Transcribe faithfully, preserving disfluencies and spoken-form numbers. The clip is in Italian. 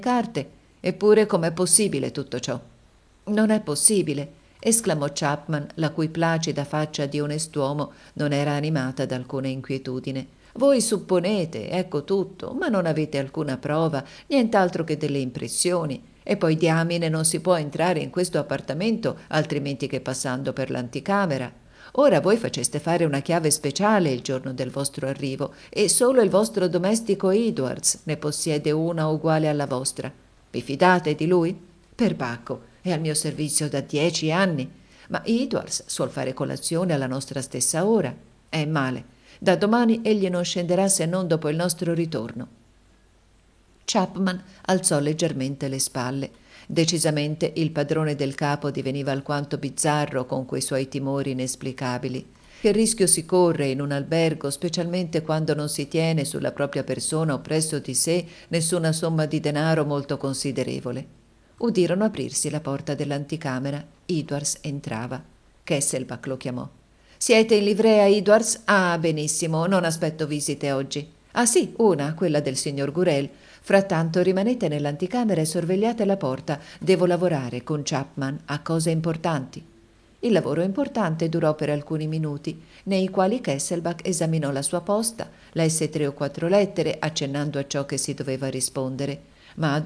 carte. Eppure com'è possibile tutto ciò? Non è possibile, esclamò Chapman, la cui placida faccia di onest'uomo non era animata da alcuna inquietudine. Voi supponete, ecco tutto, ma non avete alcuna prova, nient'altro che delle impressioni. E poi diamine non si può entrare in questo appartamento altrimenti che passando per l'anticamera. Ora voi faceste fare una chiave speciale il giorno del vostro arrivo e solo il vostro domestico Edwards ne possiede una uguale alla vostra. Vi fidate di lui? Perbacco, è al mio servizio da dieci anni. Ma Edwards suol fare colazione alla nostra stessa ora. È male. Da domani egli non scenderà se non dopo il nostro ritorno. Chapman alzò leggermente le spalle. Decisamente il padrone del capo diveniva alquanto bizzarro con quei suoi timori inesplicabili. Che rischio si corre in un albergo, specialmente quando non si tiene sulla propria persona o presso di sé nessuna somma di denaro molto considerevole. Udirono aprirsi la porta dell'anticamera. Edwards entrava. Kesselbach lo chiamò. Siete in livrea, Edwards? Ah, benissimo, non aspetto visite oggi. Ah sì, una, quella del signor Gurel. Frattanto rimanete nell'anticamera e sorvegliate la porta. Devo lavorare con Chapman a cose importanti. Il lavoro importante durò per alcuni minuti, nei quali Kesselbach esaminò la sua posta, lesse tre o quattro lettere, accennando a ciò che si doveva rispondere, ma